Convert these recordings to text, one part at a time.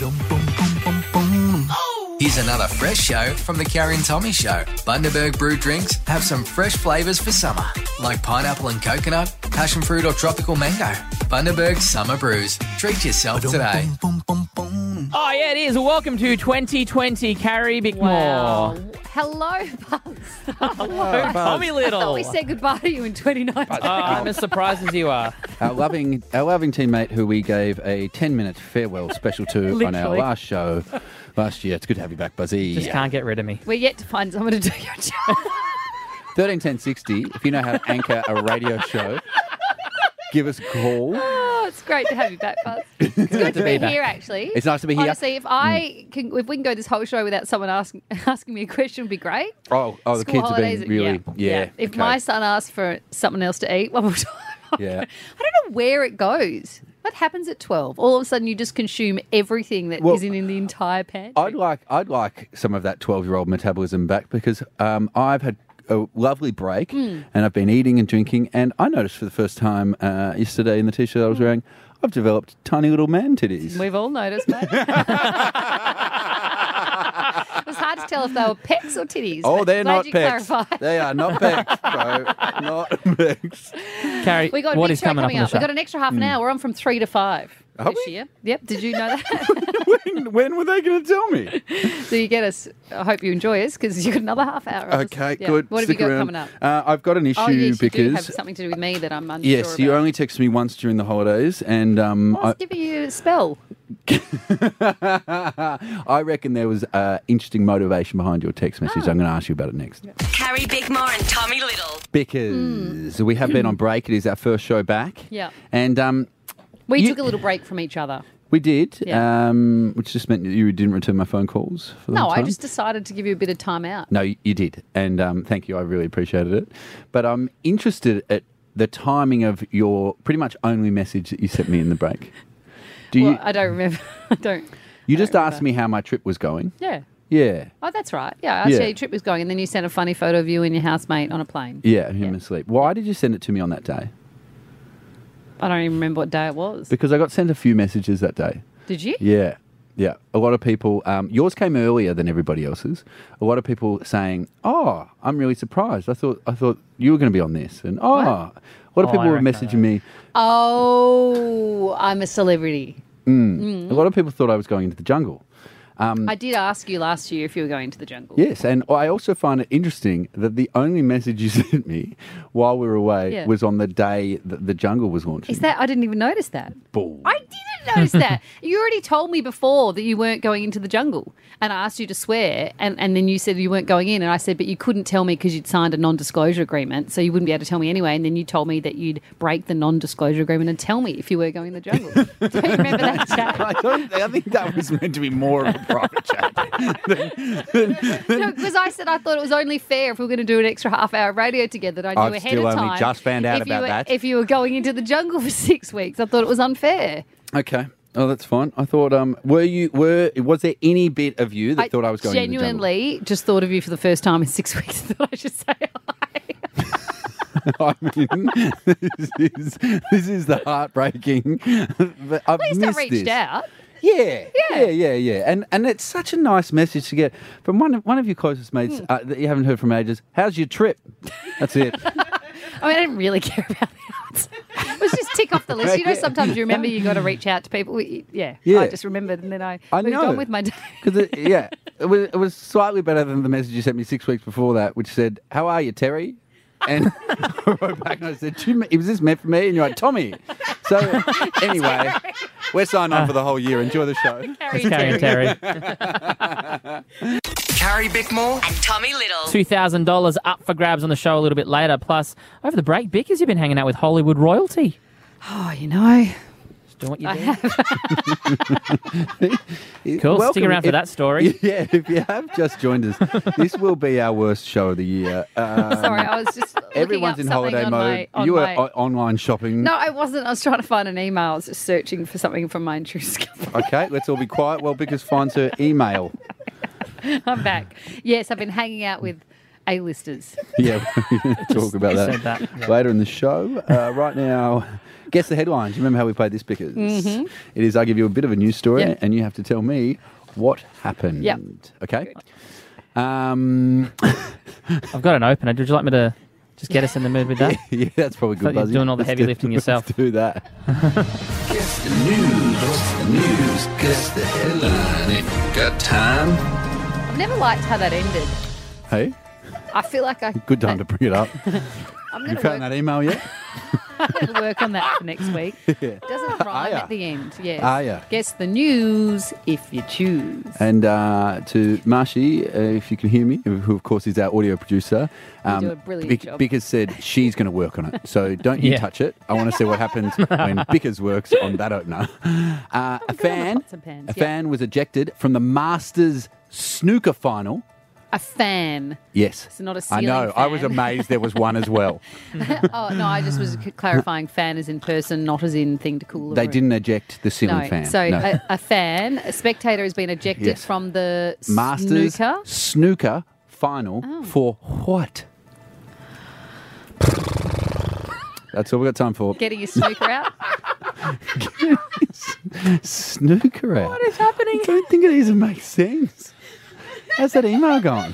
Here's another fresh show from the Carrie and Tommy Show. Bundaberg Brew drinks have some fresh flavours for summer, like pineapple and coconut, passion fruit or tropical mango. Bundaberg Summer Brews. Treat yourself today. Oh, yeah, it is. Welcome to 2020, Carrie Bickmore. Wow. Hello, Buzz. Hello, Tommy I Little. thought we said goodbye to you in 2019. I'm as surprised as you are. Our loving teammate who we gave a 10-minute farewell special to on our Literally. last show last year. It's good to have you back, Buzzy. Just can't get rid of me. We're yet to find someone to do your job. 131060, if you know how to anchor a radio show, give us a call. Oh, it's great to have you back, Buzz. It's good to be here, actually. It's nice to be here. Honestly, if we can go this whole show without someone asking me a question, would be great. Oh, the School kids have holidays, been really, yeah. If okay. my son asks for something else to eat one more time, Yeah. I don't know where it goes. What happens at 12? All of a sudden, you just consume everything that isn't in the entire pantry. I'd like some of that 12-year-old metabolism back because I've had a lovely break and I've been eating and drinking, and I noticed for the first time yesterday in the t-shirt I was wearing, I've developed tiny little man titties. We've all noticed, mate. It was hard to tell if they were pecs or titties. Oh, but they're glad not you pecs. clarified. They are not pecs, bro. Not pecs. Carrie, We got a what big is show coming up on the We've show? got an extra half an hour. We're on from 3 to 5 Are this we? year. Yep. Did you know that? when were they going to tell me? So you get us. I hope you enjoy us because you've got another half hour. Okay, Yeah. good. What have Stick you got around. coming up? I've got an issue Oh, yes, because you do have something to do with me that I'm unsure yes, you about. only texted me once during the holidays, and What's giving you a spell? I reckon there was interesting motivation behind your text message. I'm going to ask you about it next. Carrie Bickmore and Tommy Little. Because we have been on break. It is our first show back. Yeah. And We You- took a little break from each other. we did, Yeah. which just meant that you didn't return my phone calls for the No, whole I time. just decided to give you a bit of time out. No, you did. And thank you. I really appreciated it. But I'm interested at the timing of your pretty much only message that you sent me in the break. Well, I don't remember. I don't. You just don't asked remember. me how my trip was going. Yeah. Yeah. Oh, that's right. Yeah, I asked Yeah. you how your trip was going, and then you sent a funny photo of you and your housemate on a plane. Yeah, him Yeah. asleep. Why did you send it to me on that day? I don't even remember what day it was. Because I got sent a few messages that day. Did you? Yeah. Yeah. A lot of people, yours came earlier than everybody else's. A lot of people saying, oh, I'm really surprised. I thought you were going to be on this. And, a lot of people I were reckon messaging me. Oh, I'm a celebrity. A lot of people thought I was going into the jungle. I did ask you last year if you were going to the jungle. Yes, and I also find it interesting that the only message you sent me while we were away Yeah. was on the day that the jungle was launching. Is that? I didn't even notice that. Bull. I didn't notice that. You already told me before that you weren't going into the jungle, and I asked you to swear, and then you said you weren't going in, and I said, but you couldn't tell me because you'd signed a non-disclosure agreement, so you wouldn't be able to tell me anyway. And then you told me that you'd break the non-disclosure agreement and tell me if you were going in the jungle. Do you remember that chat? I think that was meant to be more of a private chat. No, because I said I thought it was only fair if we were going to do an extra half hour of radio together that I knew I've ahead still of only time. just found out if you about were, that. If you were going into the jungle for 6 weeks, I thought it was unfair. Okay. Oh, that's fine. I thought, was there any bit of you that thought I was going into the jungle? genuinely just thought of you for the first time in 6 weeks and thought I should say hi. I mean, this is the heartbreaking. But I've At least I missed reached this. out. Yeah. And it's such a nice message to get from one of your closest mates that you haven't heard from ages. How's your trip? That's it. I mean, I didn't really care about the answer. It was just tick off the list. You know, sometimes you remember you got to reach out to people. Yeah. Yeah. I just remembered and then I moved know. on with my day. Because it was slightly better than the message you sent me 6 weeks before that, which said, "How are you, Terry?" And I wrote back and I said, "Was this meant for me?" And you're like, "Tommy." So anyway, we're signed on for the whole year. Enjoy the show. It's Carrie and Terry. Carrie Bickmore And Tommy Little. $2,000 up for grabs on the show a little bit later. Plus, over the break, Bickers, you've been hanging out with Hollywood royalty. Oh, you know. Just doing what you I do. have. Cool. Welcome. Stick around for that story. Yeah, if you have just joined us, this will be our worst show of the year. Sorry, I was just looking Everyone's up in something holiday on mode. my- on You were my- online shopping. No, I wasn't. I was trying to find an email. I was just searching for something from my insurance company. Okay, let's all be quiet while Bickers finds her email. I'm back. Yes, I've been hanging out with A-listers. Yeah, we're going to talk about said that, yeah. later in the show. Right now, Guess the headline. Do you remember how we played this, Bickers? Mm-hmm. It is, I give you a bit of a news story Yep. and you have to tell me what happened. Yep. Okay? I've got an opener. Would you like me to just get us in the mood with that? Yeah, that's probably good. Thought you were Buzzy. doing all the heavy lifting yourself. Let's do that. Guess the news. What's the news? Guess the headline. If you got time. I've never liked how that ended. Hey, I feel like I. good time to bring it up. I'm You going to found that email yet? work on that for next week. It doesn't rhyme ya? at the end. Yes. Are ya? Guess the news if you choose. And to Marshy, if you can hear me, who of course is our audio producer, do a brilliant job. Bickers said she's going to work on it. So don't you Yeah. touch it. I want to see what happens when Bickers works on that opener. A pots and pans, yeah. fan was ejected from the Masters snooker final. A fan. Yes. So not a I ceiling know. I was fan. amazed there was one as well. Oh, no, I just was clarifying fan as in person, not as in thing to cool the They room. didn't eject the ceiling No. fan. So No. a fan, a spectator has been ejected Yes. from the Masters snooker. snooker final for what? That's all we've got time for. Getting your snooker out. Snooker out. What is happening? I don't think it even makes sense. How's that email going?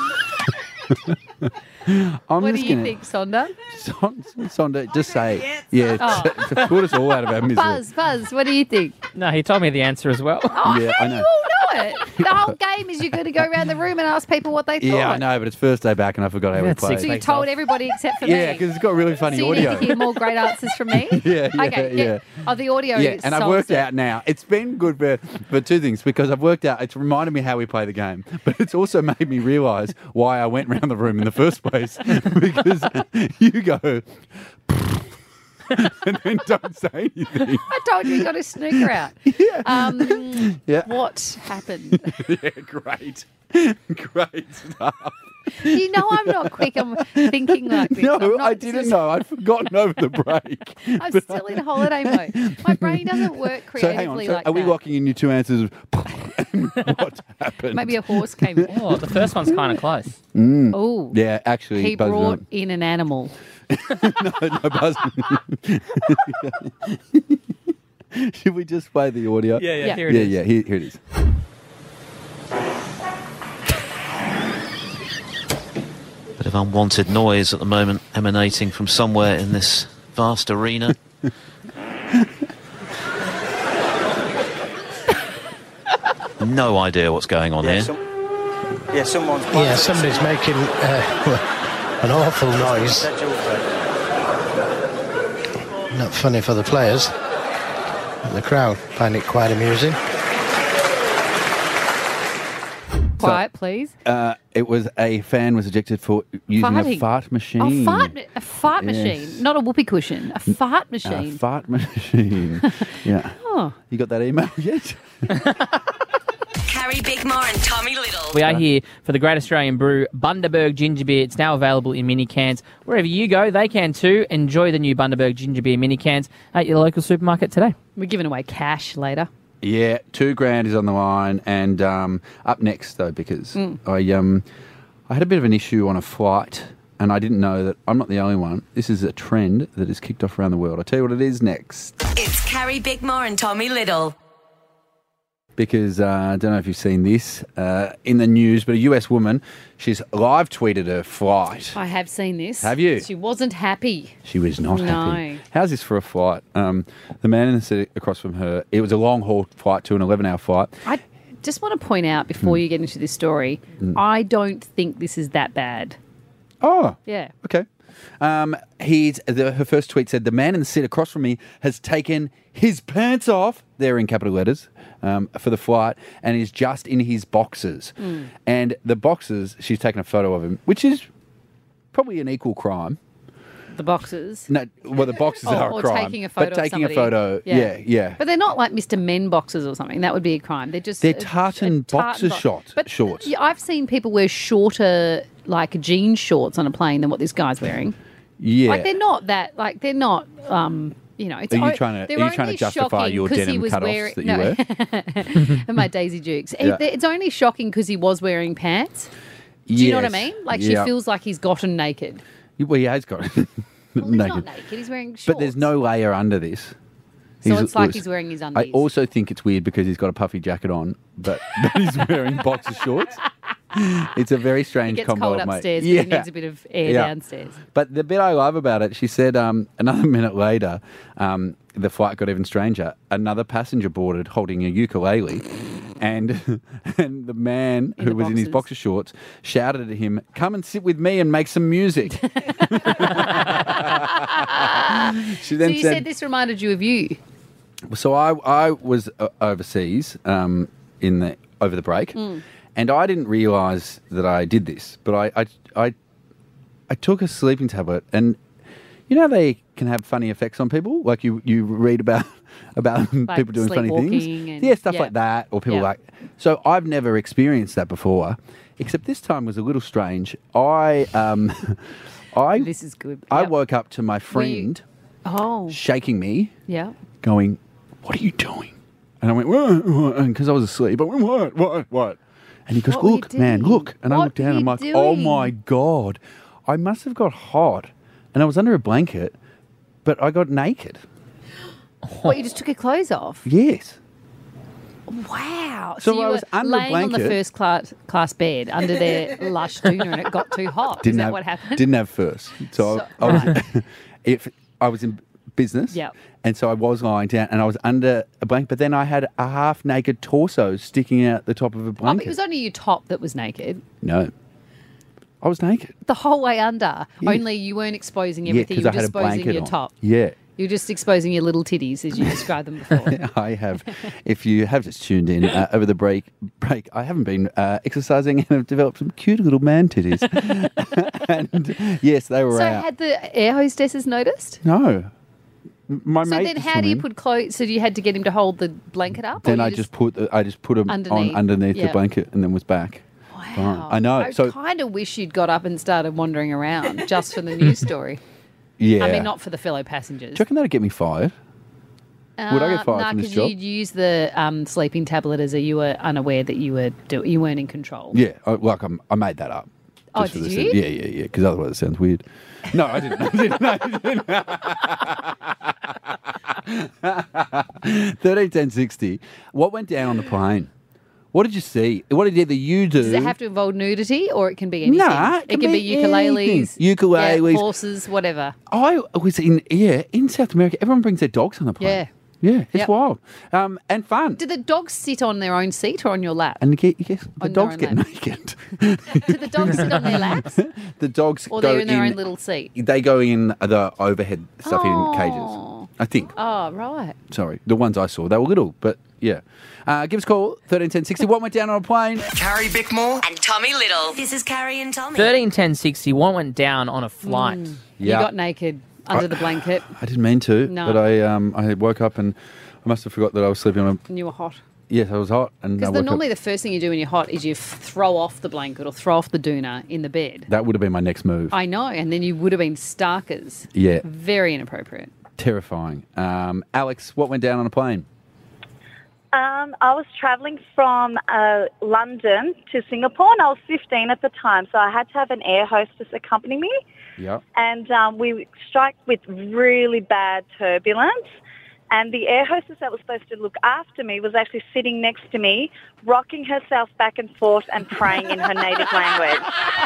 I'm What do just you gonna, think, Sonda? Sonda, just say it. Yeah, Oh. to put us all out of our misery. Buzz, what do you think? No, he told me the answer as well. Yeah, I know. You all know it. The whole game is you're going to go around the room and ask people what they thought. Yeah, I know, but it's first day back and I forgot how we That's played. So you Weeks told off. everybody except for Yeah, me. because it's got really funny so you audio. need to hear more great answers from me? Yeah, Okay, yeah. Oh, the audio Yeah, is and I've worked out now. It's been good for two things because I've worked out. It's reminded me how we play the game, but it's also made me realise why I went round the room in the first place because you go and then don't say anything. I told you got a snooker out. Yeah, What happened? yeah, great, great stuff. You know I'm not quick. I'm thinking like this. I'm No, not I didn't know. I'd forgotten over the break. I'm still in holiday mode. My brain doesn't work So hang on. creatively So like are we that. locking in your two answers? And what happened? Maybe a horse came in. Oh, the first one's kind of close. Oh, Yeah, actually, he Buzz brought won. in an animal. No, Buzz. Should we just play the audio? Yeah. Here it is. Yeah, here it is. Bit of unwanted noise at the moment emanating from somewhere in this vast arena. No idea what's going on here. Someone's Yeah, somebody's making an awful noise. Not funny for the players. And the crowd find it quite amusing. Quiet, please. It was a fan was ejected for using a Farting. fart machine. A fart Yes. machine, not a whoopee cushion. A fart A machine. fart machine. Yeah. Oh. You got that email yet? Carrie Bickmore and Tommy Little. We are here for the Great Australian Brew Bundaberg Ginger Beer. It's now available in mini cans. Wherever you go, they can too. Enjoy the new Bundaberg Ginger Beer mini cans at your local supermarket today. We're giving away cash later. Yeah, $2,000 is on the line, and up next though, because I had a bit of an issue on a flight, and I didn't know that I'm not the only one. This is a trend that has kicked off around the world. I'll tell you what it is next. It's Carrie Bickmore and Tommy Little. Because I don't know if you've seen this in the news, but a US woman, she's live tweeted her flight. I have seen this. Have you? She wasn't happy. She was not No. happy. How's this for a flight? The man in the seat across from her, it was a long haul flight to an 11-hour flight. I just want to point out before you get into this story, I don't think this is that bad. Oh, Yeah. okay. Her first tweet said, "The man in the seat across from me has taken his pants off." They're in capital letters for the flight, and is just in his boxers. And the boxers, she's taken a photo of him, which is probably an equal crime. The boxes. No, well, the boxes are a or crime, taking a photo but taking of a somebody. photo, yeah. But they're not like Mr. Men boxes or something. That would be a crime. They're just... They're tartan boxer shorts. Yeah, I've seen people wear shorter, like, jean shorts on a plane than what this guy's wearing. Yeah. Like, they're not that... Like, they're not... you know, it's Are you o- trying to- they're are you trying to only justify shocking your 'cause he denim was cutoffs wearing- that you wear? and my Daisy Dukes. Yeah. It's only shocking because he was wearing pants. Do you know what I Yes. mean? Like, Yeah. she feels like he's gotten naked. Well, he has got it. Well, he's not naked. He's wearing shorts. But there's no layer under this. So it's like he's wearing his undies. I also think it's weird because he's got a puffy jacket on, but he's wearing boxer shorts. It's a very strange He gets combo cold of mate. upstairs, but he needs a bit of air downstairs. But the bit I love about it, she said another minute later, the flight got even stranger. Another passenger boarded holding a ukulele, and the man who was in his boxer shorts shouted at him, "Come and sit with me and make some music." She then So you said this reminded you of you. So I was overseas over the break, and I didn't realise that I did this, but I took a sleeping tablet, and you know they can have funny effects on people. Like you read about Like people doing funny things, sleepwalking stuff like that, or people like. So I've never experienced that before, except this time was a little strange. This is good. I woke up to my friend shaking me, going, "What are you doing?" And I went, "What?" Because I was asleep. I went, "What?" And he goes, "Look, man, look." And I looked down and I'm like, "Oh my God, I must have got hot." And I was under a blanket, but I got naked. What, you just took your clothes off? Yes. Wow. So you I was were under a laying on the blanket. first class bed under their lush doona and it got too hot. Is that what happened? Didn't have first. So I was, if I was in business, and so I was lying down and I was under a blanket, but then I had a half-naked torso sticking out the top of a Oh, blanket. but it was only your top that was naked. No. I was naked. The whole way under. Yeah. Only you weren't exposing everything. Yeah, You were because I had just a exposing blanket your on. top. Yeah. You're just exposing your little titties as you described them before. I have. If you have just tuned in over the break, I haven't been exercising and have developed some cute little man titties. And yes, they were So out. had the air hostesses noticed? No. My So mate then was how do you swimming. put clothes? So you had to get him to hold the blanket up? Then or I you just put them on underneath the blanket and then was back. Wow. I know. I So kind of wish you'd got up and started wandering around just for the news story. yeah. I mean, not for the fellow passengers. Do you reckon that'd get me fired? Would I get fired from this job? You'd use the sleeping tablet as you were unaware that you weren't in control. Yeah, I made that up. Oh, just for did the you? sense. Yeah. Because otherwise it sounds weird. No, I didn't. 13 10 60. What went down on the plane? What did you see? What did you do? Does it have to involve nudity, or it can be anything? Nah, it can be ukuleles, anything. Ukuleles. yeah, horses, whatever. I was in South America. Everyone brings their dogs on the plane. Yeah, it's Yep. wild and fun. Do the dogs sit on their own seat or on your lap? And you guess, the On their dogs own get lap. naked. Do the dogs sit on their laps, The dogs or go they're in their own little seat? They go in the overhead stuff Oh. in cages. I think. Oh, right. Sorry, the ones I saw, they were little, but yeah. Give us a call, 13 10 60. What went down on a plane? Carrie Bickmore and Tommy Little. This is Carrie and Tommy. 13 10 60. What went down on a flight? You got naked under the blanket I didn't mean to, No. but I woke up and I must have forgot that I was sleeping on a... and you were hot. Yes, I was hot. And I Because woke normally up. the first thing you do when you're hot is you throw off the blanket or throw off the doona in the bed. That would have been my next move. I know, and then you would have been starkers. Yeah. Very inappropriate. Terrifying. Alex, what went down on a plane? I was travelling from London to Singapore, and I was 15 at the time, so I had to have an air hostess accompany me. Yeah. And we struck with really bad turbulence. And the air hostess that was supposed to look after me was actually sitting next to me, rocking herself back and forth and praying in her native language.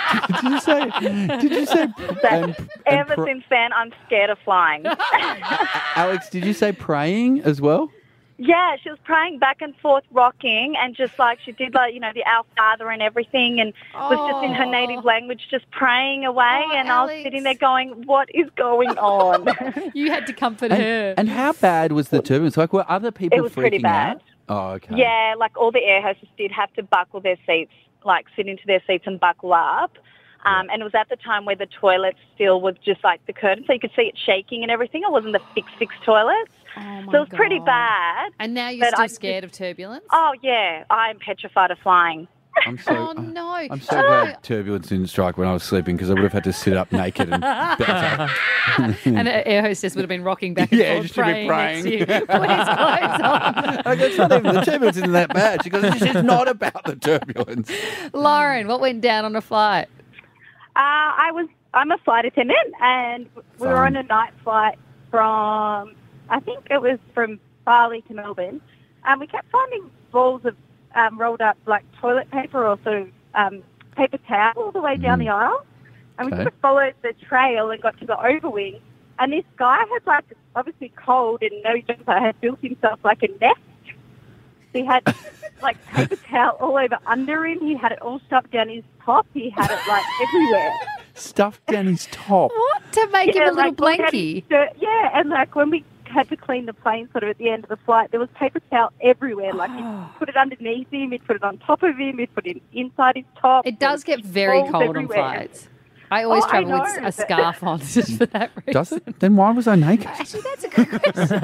Did you say? Ever since then, I'm scared of flying. Alex, did you say praying as well? Yeah, she was praying back and forth, rocking, and just like she did, like, you know, the Our Father and everything, and was just in her native language, just praying away. Oh, and I was sitting there going, "What is going on?" You had to comfort her. And how bad was the turbulence? Like, were other people It was freaking pretty bad. out? Oh, okay. Yeah, like all the air hostesses did have to buckle their seats, like sit into their seats and buckle up. And it was at the time where the toilets still was just like the curtain, so you could see it shaking and everything. It wasn't the fixed toilets. Oh my So it was pretty God. bad. And now you're But still I scared of turbulence? Oh, yeah. I'm petrified of flying. I'm so, Oh, no. I'm so glad turbulence didn't strike when I was sleeping because I would have had to sit up naked and bounce up. And an air hostess would have been rocking back and Yeah, forth, just to be praying next to you. praying. Put his clothes on. I go, it's not even, the turbulence isn't that bad. She goes, this is not about the turbulence. Lauren, what went down on a flight? I was I'm a flight attendant, and we were on a night flight from, I think it was from Bali to Melbourne, and we kept finding balls of rolled up like toilet paper or sort of paper towel all the way down the aisle. And we sort of followed the trail and got to the overwing. And this guy had, like, obviously cold and no jumper, had built himself like a nest. He had, like, paper towel all over under him. He had it all stuffed down his top. He had it, like, everywhere. Stuffed down his top. What? To make him a little blankie? Yeah, and, like, when we had to clean the plane sort of at the end of the flight, there was paper towel everywhere. Like, he'd put it underneath him, he'd put it on top of him, he'd put it inside his top. It does get very cold everywhere. on flights. I always travel with a scarf on just for that reason. Does it? Then why was I naked? Actually, that's a good question.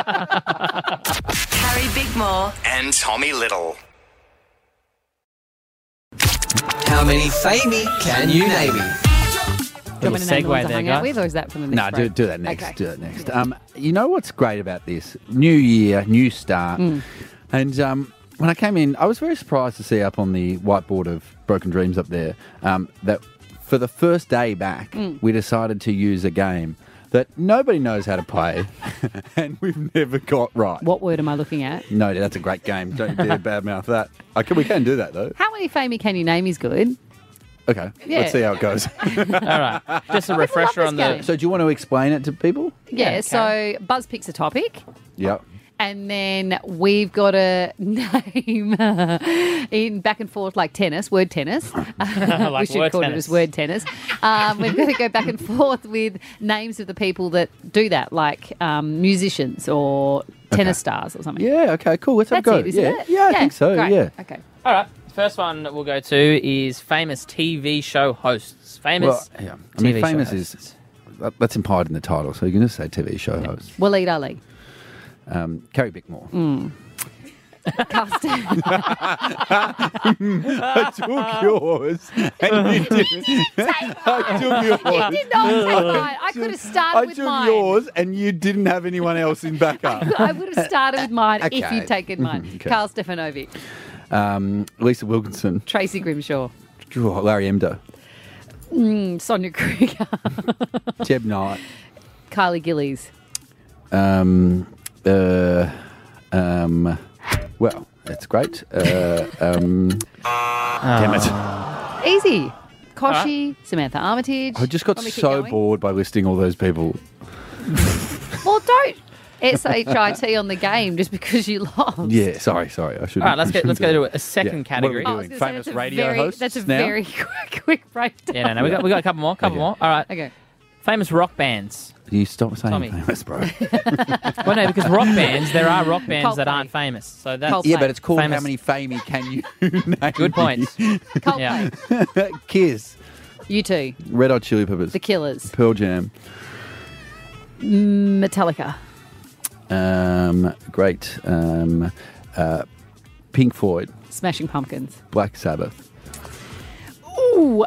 Carrie Bigmore and Tommy Little. How many famey can you name me? Little segue there, guys. With, or is that from the next No, break? do that next. Okay. Do that next. You know what's great about this? New year, new start. And when I came in, I was very surprised to see up on the whiteboard of Broken Dreams up there that for the first day back, we decided to use a game that nobody knows how to play and we've never got right. What word am I looking at? No, that's a great game. Don't dare badmouth that. We can do that, though. How many famey can you name is good? Okay, Yeah. let's see how it goes. All right. Just a refresher on the... So do you want to explain it to people? Yeah, so Buzz picks a topic. Yep. And then we've got to name in back and forth like tennis, word tennis. We should word call it tennis. as word tennis. We've got to go back and forth with names of the people that do that, like musicians or tennis stars or something. Yeah, okay, cool. Let's have a That's go. it, isn't it? Yeah, I think so, great. yeah. Okay. All right. First one we'll go to is famous TV show hosts. Famous Yeah. I TV mean, show famous hosts. is... That's implied in the title, so you can just say TV show host. Waleed Ali. Carrie Bickmore. Carsten. I took yours and you didn't. I took yours. You did not take mine. I could have started with I mine. took yours and you didn't have anyone else in backup. I would have started with mine if Okay. you'd taken mine. Okay. Carl Stefanovic. Lisa Wilkinson. Tracy Grimshaw. Larry Emdo. Sonia Krieger. Jeb Knight. Kylie Gillies. Well, that's great. Damn it. Easy. Koshy, Samantha Armitage. I just got Want me to keep so going? bored by listing all those people. Well, don't SHIT on the game just because you lost. Yeah, sorry. I should. All right, let's go to a second category. What are Oh, I we was doing? gonna say, Famous that's a radio very, hosts That's a now? very quick breakdown. Yeah, no, we got a couple more. All right. Okay. Famous rock bands. You stop saying Tommy. famous, bro. Well, no, because rock bands, there are rock bands that Coldplay. aren't famous. So that's Coldplay. Yeah, but it's called Famous. how many famey can you name? Good point. Coldplay. Yeah. Kiss, U2. Red Hot Chili Peppers, The Killers. Pearl Jam, Metallica. great, Pink Floyd, Smashing Pumpkins. Black Sabbath, Ooh,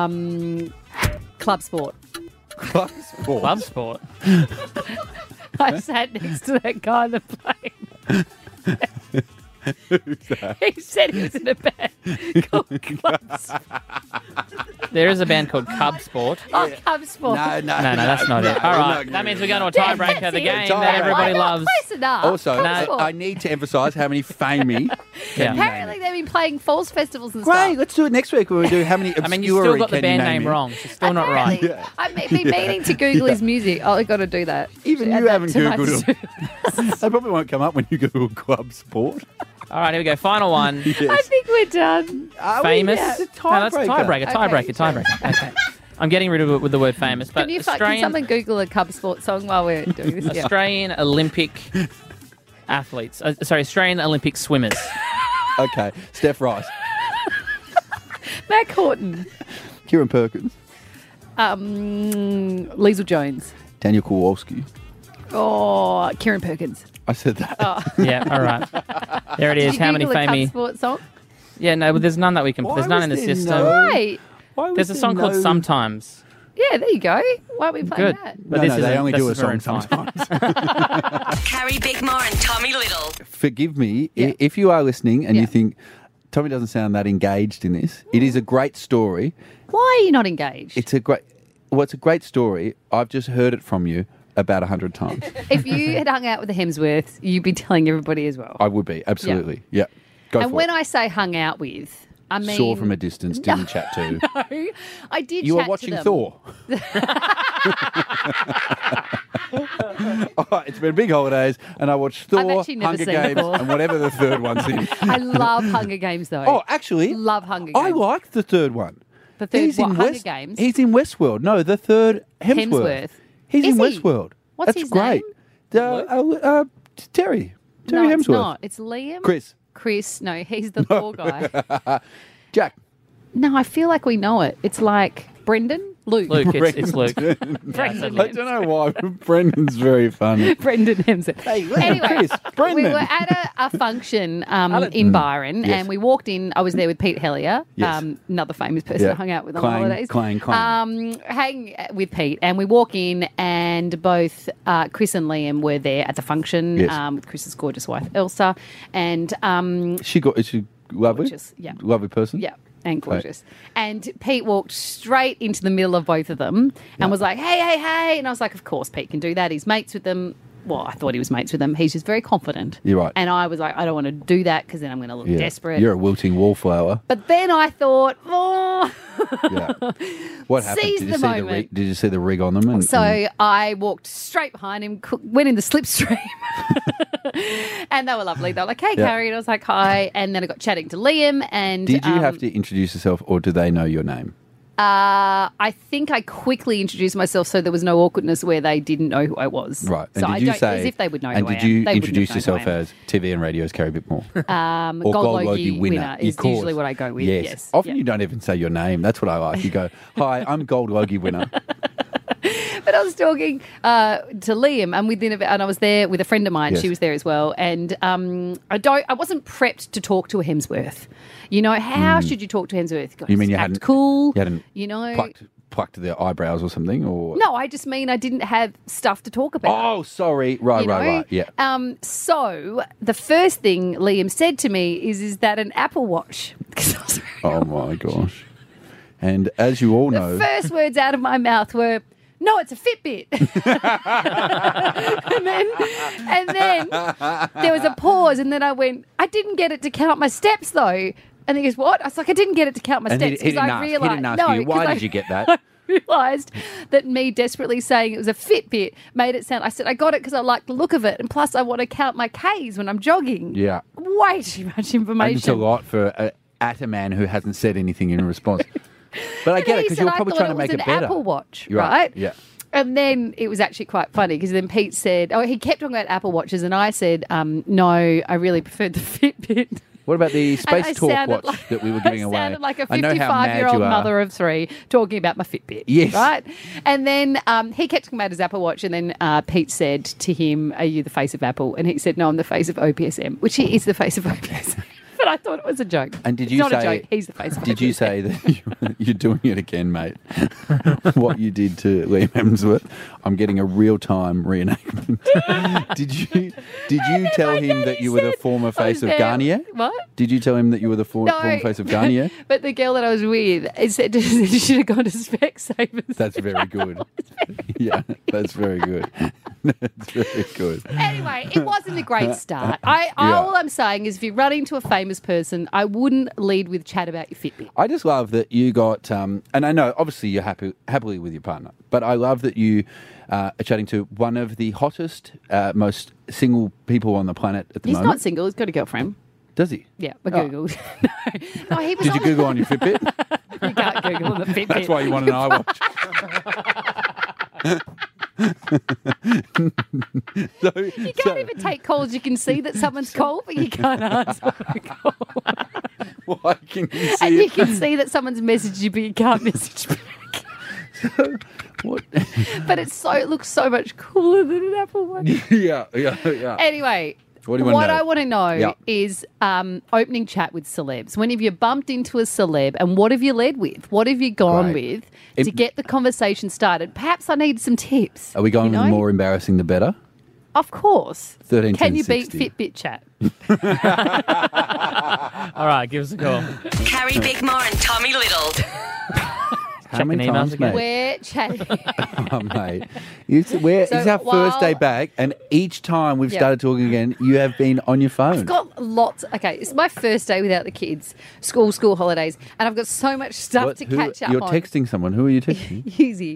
Club Sport. Club Sport. Club sport. I sat next to that guy on the plane. Who's that? He said he was in a band called Club Sport. There is a band called Cub Sport. Oh, Club Sport. No, that's not it. All right, that means we're going to a tiebreaker, that's the it. game Tiebreaker. that everybody Why not? loves. Close enough. Also, Club Sport. I need to emphasise how many famey. Yeah. Apparently they've been playing falls festivals and Great, stuff. let's do it next week when we do how many obscure I mean, you still got the band name wrong. It's still not right. Apparently, Yeah. I've been meaning to Google his music. Oh, I've got to do that. Even Add you that haven't to my Googled them. They probably won't come up when you Google Club Sport. All right, here we go. Final one. I think we're done. Famous. It's a No, that's tiebreaker. tiebreaker. Okay. I'm getting rid of it with the word famous, but Can Australian, someone Google a Cub Sport song while we're doing this? Yeah. Australian Olympic athletes. Australian Olympic swimmers. Okay, Steph Rice, Matt Horton. Kieran Perkins, Liesl Jones. Daniel Kowalski. Oh, Kieran Perkins. I said that. Oh. Yeah, all right. There it Did is. you How many Google a Cub famous? Sport song? Yeah, no, but there's none that we can. Why There's none was in the there system. no- Right. Why was There's a there song called no- Sometimes. Yeah, there you go. Why are we playing Good. that? But No, this no, is they only do a this is we're song in time. sometimes. Carrie Bigmore and Tommy Little. Forgive me Yeah. if you are listening and Yeah. you think Tommy doesn't sound that engaged in this. It is a great story. Why are you not engaged? It's a great. Well, it's a great story. I've just heard it from you about 100 times. If you had hung out with the Hemsworths, you'd be telling everybody as well. I would be, absolutely. Yeah. Go And for when it. I say hung out with, I mean... Saw from a distance, didn't chat to. No, I did You chat were watching to them. Thor. Oh, it's been big holidays, and I watched Thor, actually never Hunger seen Games, Thor. and whatever the third one's in. I love Hunger Games, though. Oh, actually, Love Hunger I Games. liked the third one. The third He's in Hunger Games? He's in Westworld. No, the third Hemsworth. He's Is in he? Westworld. What's That's his great. Terry. Terry No, Hemsworth. it's not. It's Liam. Chris. No, he's the Thor guy. Jack. No, I feel like we know it. It's like Brendan? Luke. It's Luke. Brendan I don't know why. Brendan's very funny. Brendan Hemsworth. Hey, Anyway, Chris, Brendan. we were at a function in Byron, Yes. and we walked in. I was there with Pete Hellier, Yes. Another famous person Yeah. I hung out with on Clang, holidays. clang. Hang with Pete, and we walk in, and both Chris and Liam were there at the function Yes. with Chris's gorgeous wife Elsa, and Is she lovely? Gorgeous, yeah. Lovely person? yeah. And gorgeous. And Pete walked straight into the middle of both of them and was like, hey. And I was like, of course, Pete can do that. He's mates with them. Well, I thought he was mates with them. He's just very confident. You're right. And I was like, I don't want to do that because then I'm going to look Yeah. desperate. You're a wilting wallflower. But then I thought, Yeah. What happened? Seize Did the you see moment. the rig? Did you see the rig on them? And, So I walked straight behind him, went in the slipstream, and they were lovely. They were like, hey, Yeah. Carrie. And I was like, hi. And then I got chatting to Liam. And did you have to introduce yourself, or do they know your name? I think I quickly introduced myself so there was no awkwardness where they didn't know who I was. Right. So And I did you don't, say? as if they would know And who I did am. you They wouldn't introduce have known yourself who I am. as TV and Radio's Carrie Bickmore? Gold Gold Logie Logie winner is Of course. usually what I go with. Yes. Yes. Often Yeah. you don't even say your name. That's what I like. You go, hi, I'm Gold Logie winner. But I was talking to Liam, and I was there with a friend of mine. Yes. She was there as well, and I wasn't prepped to talk to a Hemsworth. You know, how should you talk to Hemsworth? You mean you act hadn't cool? You hadn't You know, plucked their eyebrows or something? Or no, I just mean I didn't have stuff to talk about. Oh, sorry. Right, you know? right. Yeah. So the first thing Liam said to me is that an Apple Watch? 'Cause I was very Oh my gosh. And as you all know, The first words out of my mouth were, no, it's a Fitbit. and then there was a pause, and then I went, I didn't get it to count my steps, though. And he goes, what? I was like, I didn't get it to count my and steps. he didn't I ask. He realised, didn't ask no, you. Why 'cause did you get I that? realised that me desperately saying it was a Fitbit made it sound, I said, I got it because I like the look of it. And plus, I want to count my Ks when I'm jogging. Yeah. Way too much And information. it's a lot for at a man who hasn't said anything in response. But I get it He because said, you're I probably thought trying to it make was it an better. Apple Watch, You're right? Yeah. And then it was actually quite funny because then Pete said, he kept talking about Apple Watches, and I said, no, I really preferred the Fitbit. What about the And Space I Talk sounded watch that we were giving away? I sounded like a I know how mad 55-year-old you are. mother of three talking about my Fitbit. Yes. Right? And then he kept talking about his Apple Watch, and then Pete said to him, are you the face of Apple? And he said, no, I'm the face of OPSM, which he is the face of OPSM. But I thought it was a joke. And did It's you not say? a joke. He's the face of Did you OPSM. say that you're doing it again, mate? What you did to Liam Hemsworth? I'm getting a real time reenactment. Did you tell him that you were the former face of Garnier? What? Did you tell him that you were the former face of Garnier? But the girl that I was with said you should have gone to Specsavers. That's very good. Yeah, that's very good. That's very good. Anyway, it wasn't a great start. All I'm saying is if you run into a famous person, I wouldn't lead with chat about your Fitbit. I just love that you got, and I know obviously you're happily with your partner, but I love that you are chatting to one of the hottest, most single people on the planet at the He's moment. not single. He's got a girlfriend. Does he? Yeah, I Oh. googled. No, he was Did you on- Google on your Fitbit? You can't Google on the Fitbit. That's why you want an iWatch. You can't even take calls. You can see that someone's cold, but you can't answer a call. Why can you see And you it? can see that someone's messaged you, but you can't message back. What? But it looks so much cooler than an Apple Watch. Yeah. Anyway, What do you want to know? I want to know Yeah. is opening chat with celebs. When have you bumped into a celeb and what have you led with? What have you gone Great. with to get the conversation started? Perhaps I need some tips. Are we going you with the know? more embarrassing the better? Of course. 13, Can 10, you beat 60. Fitbit chat? All right, give us a call. Carrie Bickmore and Tommy Little. How Checking many emails times, again. mate? We're chatting. Oh, mate. It's our first day while- back, and each time we've Yeah. started talking again, you have been on your phone. I've got lots. Okay, it's my first day without the kids. School holidays, and I've got so much stuff to catch up You're on. texting someone. Who are you texting? Easy.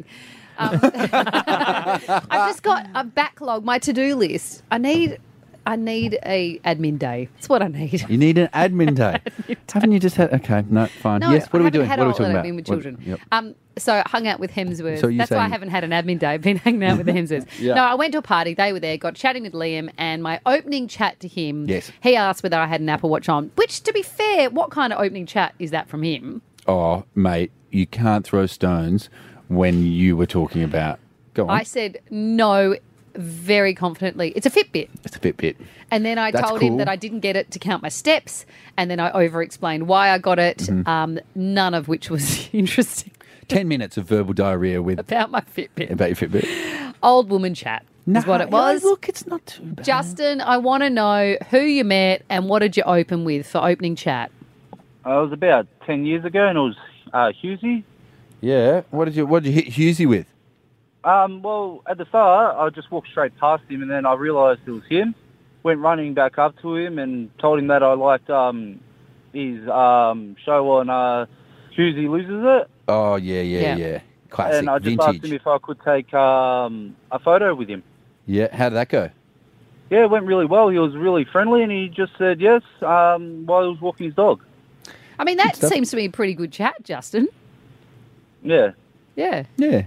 I've just got a backlog. My to-do list. I need a admin day. That's what I need. You need an admin day. Haven't you just had? Okay, no, fine. No, yes. What I are we doing? haven't had What are we all talking that about? admin with What- children. Yep. So I hung out with Hemsworth. So you're That's why I saying- haven't had an admin day. I've been hanging out with the Hemsworths. Yeah. No, I went to a party. They were there. Got chatting with Liam, and my opening chat to him. Yes. He asked whether I had an Apple Watch on. Which, to be fair, what kind of opening chat is that from him? Oh, mate, you can't throw stones when you were talking about. Go on. I said no, very confidently. It's a Fitbit. It's a Fitbit. And then I That's told him cool. that I didn't get it to count my steps, and then I over-explained why I got it, Mm-hmm. none of which was interesting 10 minutes of verbal diarrhea with about my Fitbit. about your Fitbit. Old woman chat is what it was. Look, it's not too bad. Justin, I want to know who you met and what did you open with for opening chat? It was about 10 years ago, and it was Husey. Yeah. What did you hit Husey with? Well, at the start, I just walked straight past him, and then I realised it was him. Went running back up to him and told him that I liked his show on Husey Loses It. Oh, yeah. Classic. And I just vintage. asked him if I could take a photo with him. Yeah. How did that go? Yeah, it went really well. He was really friendly, and he just said yes while he was walking his dog. I mean, that stuff. seems to be a pretty good chat, Justin. Yeah. Yeah. Yeah.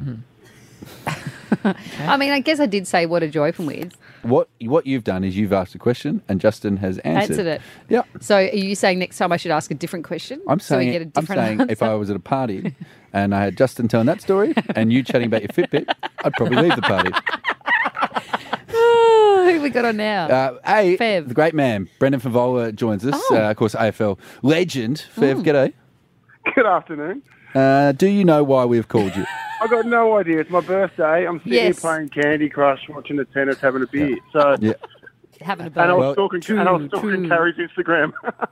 I mean, I guess I did say what did you open with? What you've done is you've asked a question and Justin has answered Answered it. Yeah. So are you saying next time I should ask a different question? I'm so we saying, get a different if answer? I was at a party and I had Justin telling that story and you chatting about your Fitbit, I'd probably leave the party. Who have we got on now? The great man, Brendan Favola joins us. Oh. Of course, AFL legend. Fev, g'day. Good afternoon. Do you know why we've called you? I got no idea. It's my birthday. I'm sitting here Yes. playing Candy Crush, watching the tennis, having a beer. So, Yeah. Having a and I bird. was talking Carrie's Instagram.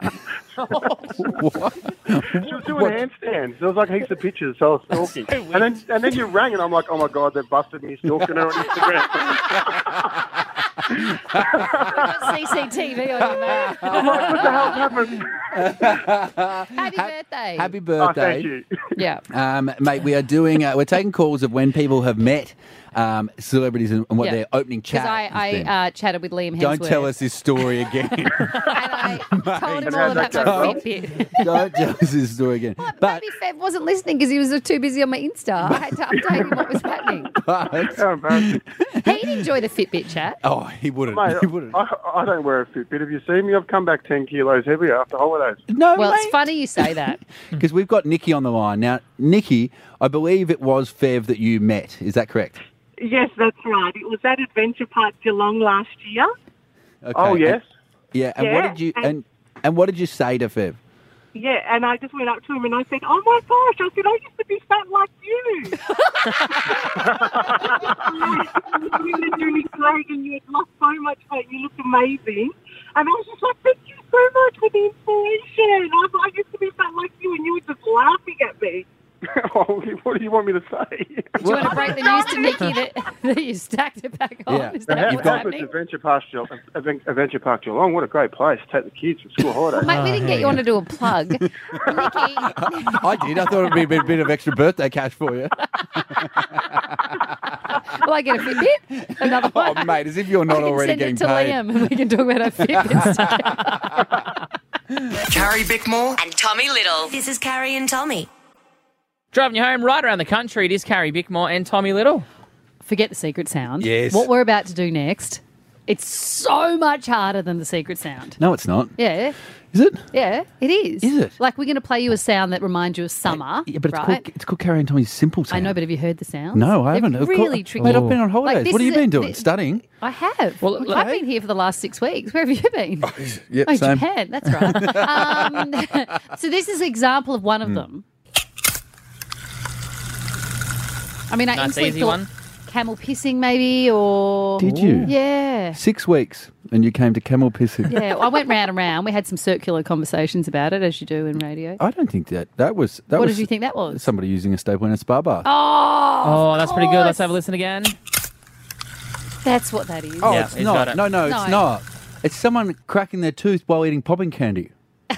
What? She was doing handstands. There was like heaps of pictures, so I was stalking. and then you rang, and I'm like, oh my god, they've busted me stalking her on Instagram. CCTV on you, mate. I'm like, what the hell's happened? Happy birthday. Happy Oh, birthday. thank you. Yeah. Mate, we are doing. We're taking calls of when people have met celebrities and what Yeah. their opening chat. Because has been. I chatted with Liam Hemsworth. Don't tell us this story again. And I told him And all how'd about that my go? Fitbit. Don't tell us this story again. But, Maybe Fev wasn't listening because he was too busy on my Insta. I had to update him what was happening. How embarrassing. He'd enjoy the Fitbit chat. oh, he wouldn't. Mate, He wouldn't. I don't wear a Fitbit. Have you seen me? I've come back 10 kilos heavier after holidays. No, Well, it's mate. funny you say that. Because we've got Nikki on the line now. Nikki, I believe it was Fev that you met. Is that correct? Yes, that's right. It was at Adventure Park Geelong last year. Okay. Oh, yes. And what Yeah, did you and- and what did you say to Fev? Yeah, and I just went up to him and I said, oh my gosh, I said, I used to be fat like you. You were doing great and you had lost so much weight. You looked amazing. And I was just like, thank you so much for the inspiration. I used to be fat like you and you were just laughing at me. What do you want me to say? Do you want to break the news to Nikki that you stacked it back on? Yeah. Is that You've what's got- happening? Adventure Park Geelong. What a great place. Take the kids for school holidays. Mate, we didn't get you on to do a plug. Nikki, I did. I thought it'd be a bit of extra birthday cash for you. will I get a Fitbit? Another one? Oh, mate, as if you're I not can already send getting it to paid. Liam and we can talk about our Fitbits. Carrie Bickmore and Tommy Little. This is Carrie and Tommy. Driving you home right around the country, it is Carrie Bickmore and Tommy Little. Forget the secret sound. Yes. What we're about to do next, it's so much harder than the secret sound. No, it's not. Yeah. Is it? Yeah, it is. Is it? Like, we're going to play you a sound that reminds you of summer, Yeah, but right? it's called Carrie and Tommy's Simple Sound. I know, but have you heard the sound? No, I haven't. They're Of course- really tricky. Mate, I've been on holidays. this What have you is been doing? Studying? I have. Well, Well, I've been here for the last 6 weeks. Where have you been? Yep, Oh, same. Japan. That's right. So this is an example of one of them. I mean, I Nice instantly easy thought, one. camel pissing maybe, or... Did you? Yeah. 6 weeks, and you came to camel pissing. Yeah, I went round and round. We had some circular conversations about it, as you do in radio. I don't think that was... What did you think that was? Somebody using a staple in a spa bath. Oh, that's pretty good. Let's have a listen again. That's what that is. Oh, Yeah, it's he's got not. it. No, it's not. It's someone cracking their tooth while eating popping candy.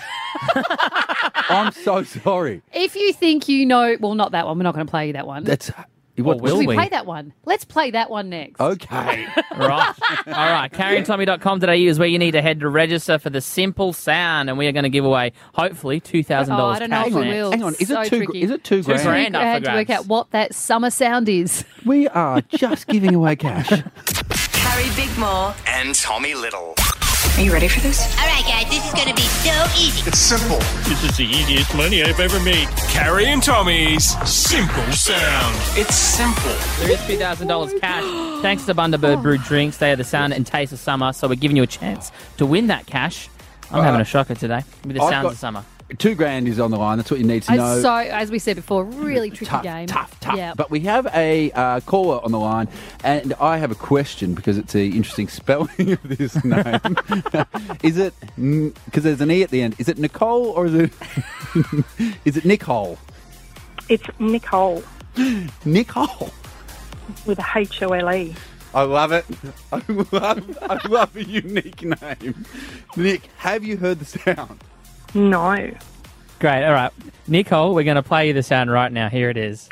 I'm so sorry. If you think you know... Well, not that one. We're not going to play you that one. That's... What will Should we we? play that one? Let's play that one next. Okay. Right. All right. CarrieandTommy.com.au is where you need to head to register for the simple sound, and we are going to give away, hopefully, $2,000 Oh, I don't know cash if we next. will. Hang on. Is So it two? tricky. Is it $2 grand? grand up I for had to work grabs. out what that summer sound is. We are just giving away cash. Carrie Bigmore. And Tommy Little. Are you ready for this? All right, guys, this is going to be so easy. It's simple. This is the easiest money I've ever made. Carrie and Tommy's Simple Sound. It's simple. There is $2,000 cash. Thanks to Bundaberg Brewed Drinks. They are the sound and taste of summer, so we're giving you a chance to win that cash. I'm having a shocker today with the I've sounds got- of summer. $2 grand is on the line. That's what you need to know. So, as we said before, really tricky tough, game. tough. Yeah. But we have a caller on the line, and I have a question because it's the interesting spelling of this name. Is it, because there's an E at the end, is it Nicole or is it, is it Nicole? It's Nicole Nicole. with a H-O-L-E. I love it. I love a unique name. Nick, have you heard the sound? No. Great. All right. Nicole, we're going to play you the sound right now. Here it is.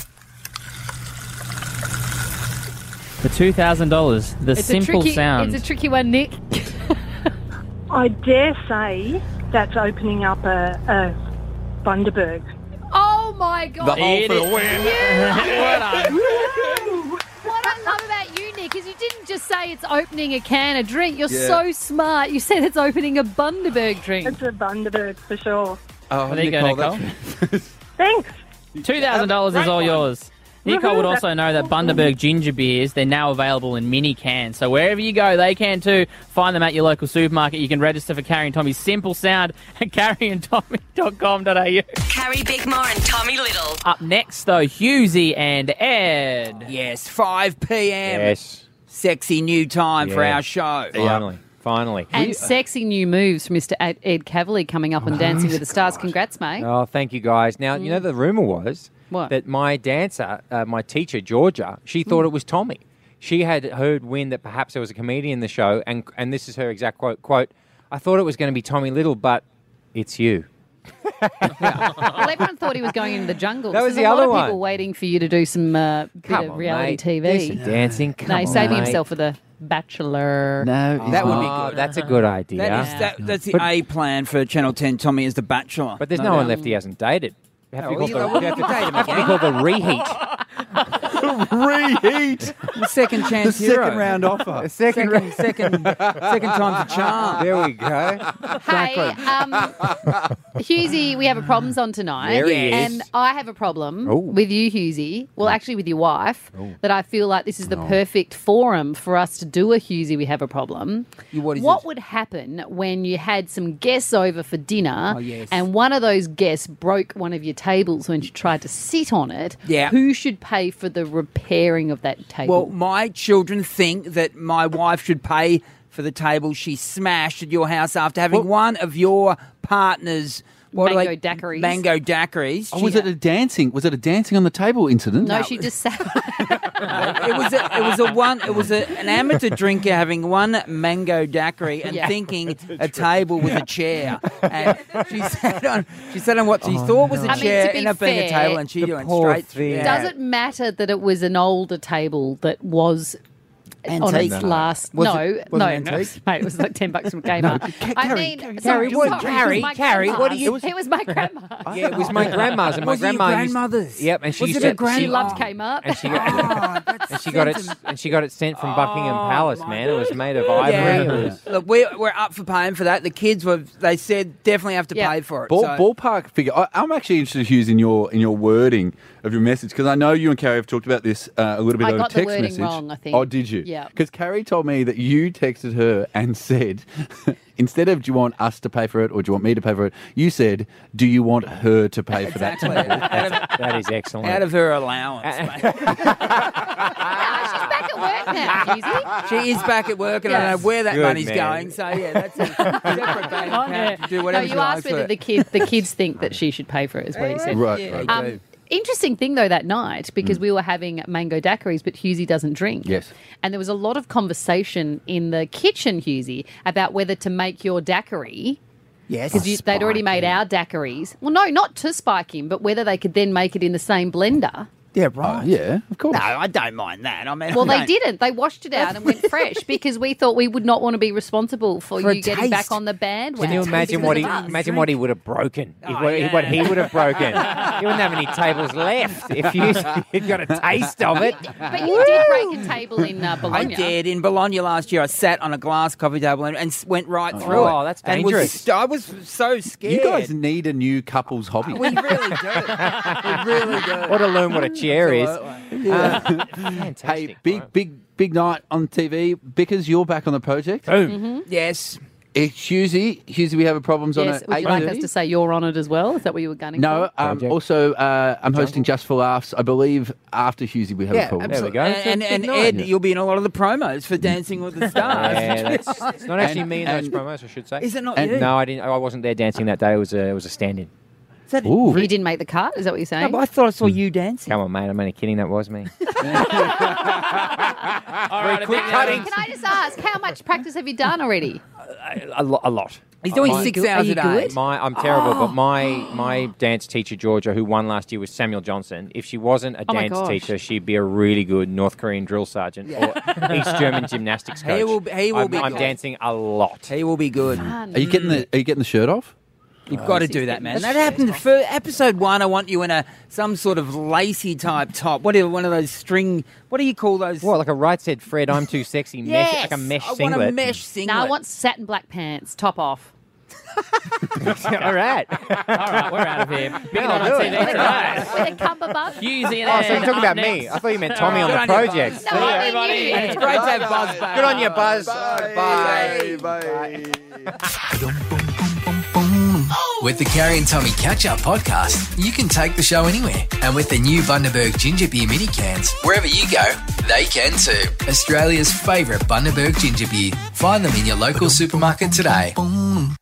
The $2,000. The It's simple sound. It's a tricky one, Nick. I dare say that's opening up a Bundaberg. Oh, my God. The hole for the win. What I love about you, Nick, is you didn't just say it's opening a can of drink. You're Yeah. so smart. You said it's opening a Bundaberg drink. It's a Bundaberg for sure. Oh, There you go, Nicole. Thanks. $2,000 is all yours. Nicole would also know that Bundaberg ginger beers, they're now available in mini cans. So wherever you go, they can too. Find them at your local supermarket. You can register for Carrie and Tommy's Simple Sound at carrieandtommy.com.au. Carrie Bigmore and Tommy Little. Up next, though, Husey and Ed. Yes, 5 p.m. Yes. Sexy new time for Yeah. our show. Finally. And sexy new moves from Mr. Ed Cavalier coming up on Dancing with the Stars. Congrats, mate. Oh, thank you, guys. Now, you know, the rumour was that my dancer, my teacher, Georgia, she thought it was Tommy. She had heard wind that perhaps there was a comedian in the show, and this is her exact quote, I thought it was going to be Tommy Little, but it's you. Well, everyone thought he was going into the jungle. That was There's the a lot other of people one. waiting for you to do some bit Come of on, reality mate. TV. Do some dancing. Come No, he's on, saving mate. himself for the Bachelor. No, That would be good. That's a good idea. That's the But- A plan for Channel 10 Tommy as the Bachelor. But there's no one left he hasn't dated. You have to be called the reheat. Reheat. The second chance The hero. second round offer. Second time's a charm. There we go. Hey, Husey, we have a problems on tonight. There he is. And I have a problem Ooh. with you, Husey. Well, actually with your wife, that I feel like this is the perfect forum for us to do a Husey, we have a problem. What would happen when you had some guests over for dinner yes. and one of those guests broke one of your tables when she tried to sit on it? Yeah. Who should pay for the repairing of that table? Well, my children think that my wife should pay for the table she smashed at your house after having one of your partners. Mango daiquiris. Mango daiquiris. Oh, was it a dancing on the table incident? no, she just sat. It was an amateur drinker having one mango daiquiri and thinking a table was a chair. And she sat on what she thought was a I mean, chair, to be ended up being a fair, table, and she went poor straight through. thing. Does it matter that it was an older table that was on Antique. its last? Was no, it no, antique? mate, it was like $10 from Kmart. I mean, Carrie, what do you- It was my grandma. Yeah, it was my grandma's, and my Was it your grandma used- grandmother's? Yep, and she Was used it a to- grand- She loved Kmart. and she got it sent from Buckingham Palace, man. It was made of ivory. Yeah. It was- Look, we're up for paying for that. The kids they said definitely have to pay for it. Ballpark figure. I'm actually interested, Hughes, in your wording of your message because I know you and Carrie have talked about this a little bit I over got the text wording message. wrong, I think. Oh, did you? Yeah. Because Carrie told me that you texted her and said, instead of do you want us to pay for it or do you want me to pay for it, you said, do you want her to pay for that? That is excellent. Out of her allowance, mate. She's back at work now, Husey. She is back at work, and I don't know where that Good money's man. going. So yeah, that's a separate bank account to do whatever you she likes asked for whether it. the kids think that she should pay for it, is what he said. Right. Interesting thing, though, that night, because we were having mango daiquiris, but Husey doesn't drink. Yes. And there was a lot of conversation in the kitchen, Husey, about whether to make your daiquiri. Yes. Because they'd already made our daiquiris. Well, no, not to spike him, but whether they could then make it in the same blender. Yeah, right. Yeah, of course. No, I don't mind that. I mean, Well, I they don't- didn't. They washed it out and went fresh because we thought we would not want to be responsible for For a you getting taste. back on the bandwagon. Can you imagine what he Because of us. would have broken? Oh, What he would have broken? He wouldn't have any tables left if he'd got a taste of it. But you did break a table in I Bologna. did. In Bologna last year, I sat on a glass coffee table and went right through it. Oh, that's And was- dangerous. I was so scared. You guys need a new couple's hobby. We really do. We really do. Or to learn what a chair is. Hey, big night on TV. Bickers, you're back on the project. Yes. Husey, we have a problems on Yes, it. would you like us 8:30? to say you're on it as well? Is that what you were gunning No, for? also I'm hosting Just for Laughs. I believe after Husey we have a problem. There we go. And Ed, you'll be in a lot of the promos for Dancing with the Stars. Yeah, it's not actually me in those promos, I should say. Is it not And- you? No, I didn't. I wasn't there dancing that day. It was a stand-in. Is that Ooh. You didn't make the cut? Is that what you're saying? No, but I thought I saw you dancing. Come on, mate. I'm only kidding. That was me. All right, quick cutting. Can I just ask, how much practice have you done already? A lot. He's doing My- 6 hours a day. I'm terrible, but my dance teacher Georgia, who won last year, was Samuel Johnson. If she wasn't a Oh my dance gosh. teacher, she'd be a really good North Korean drill sergeant or East German gymnastics coach. He will be I'm good. dancing a lot. He will be good. Are you getting the shirt off? You've got to do that, man. That happened for episode 1. I want you in some sort of lacy type top. What are one of those string? What do you call those? What, like a right said Fred, I'm too sexy mesh, Yes, like a mesh I singlet. want a mesh singlet. No, I want satin black pants, top off. All right. All right, we're out of here. Big night on do TV it. tonight. With a cummerbund. Husey Oh, so you're talking about next. me. I thought you meant Tommy on Good the on you, project. Buzz. No, I mean everybody. you. It's great to have Buzz back. Good on you, Buzz. Bye. With the Carrie and Tommy Catch-Up podcast, you can take the show anywhere. And with the new Bundaberg Ginger Beer mini cans, wherever you go, they can too. Australia's favourite Bundaberg Ginger Beer. Find them in your local supermarket today.